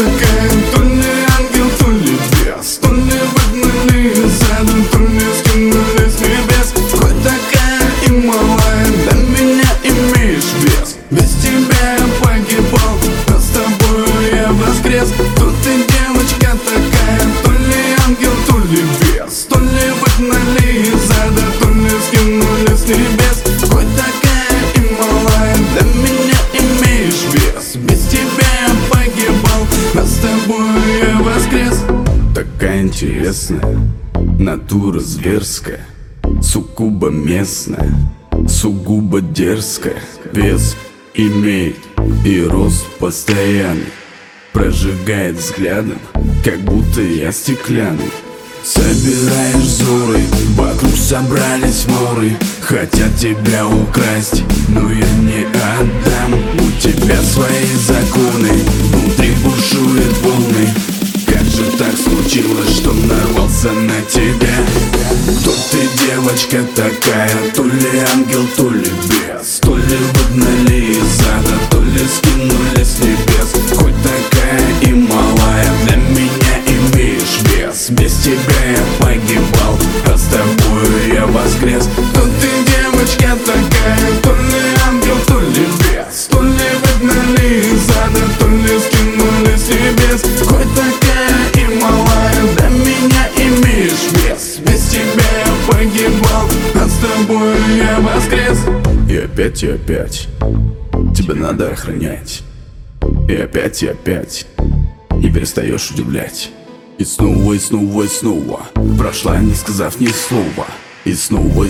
такая, то ли ангел, то ли бес, то ли выгнали из ада, то ли скинули с небес. Хоть такая и малая, для меня имеешь вес. Без тебя я погибал, а с тобою я воскрес. Тут ты девочка такая, то ли ангел, то ли бес, то ли выгнали из ада, то ли скинули с небес. Хоть такая и малая, для меня имеешь вес. Без тебя я погибал, а с тобою я воскрес. Такая интересная, натура зверская, сугубо местная, сугубо дерзкая. Вес имеет и рост постоянный, прожигает взглядом, как будто я стеклянный. Собираешь взоры, вокруг собрались воры, хотят тебя украсть, но я не отдам. У тебя свои законы, внутри бушуют волны. Как же так случилось, что нарвался на тебя? Кто ты, девочка такая, то ли ангел, то ли бес, то ли выгнали из ада, то ли скинули с небес. Хоть такая и малая, для меня имеешь вес. Без тебя я погибал, а с тобою я воскрес. Кто ты, девочка такая, то ли ангел, то ли бес, то ли выгнали из ада, то ли скинули с небес. Хоть такая и малая, для меня имеешь вес. Без тебя я погибал, а с тобою я воскрес. И опять тебя надо охранять. И опять не перестаешь удивлять. И снова, прошла, не сказав ни слова. И снова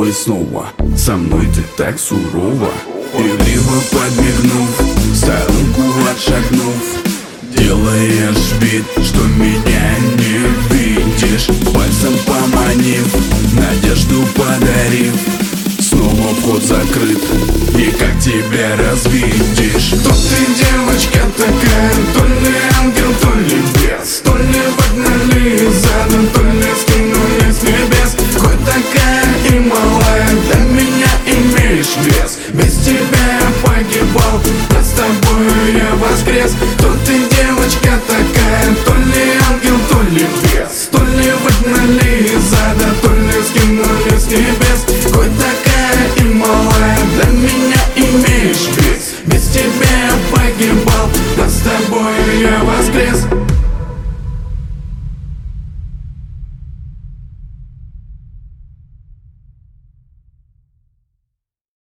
со мной ты так сурова. Игриво подмигнув, в сторонку отшагнув, делаешь вид, что меня не видишь. Пальцем поманив, надежду подарив, снова вход закрыт, и как тебя развидишь? Кто ты, девочка такая, то ли ангел, то ли бес, то ли выгнали из ада, то ли скинули с небес. Хоть такая и малая, для меня имеешь вес. Без тебя я погибал, а с тобою я воскрес. Кто ты, девочка такая, то ли ангел, то ли бес, то ли выгнали из ада, то ли скинули с небес. Хоть такая и малая, для меня имеешь вес. Без тебя я погибал, а с тобою я воскрес.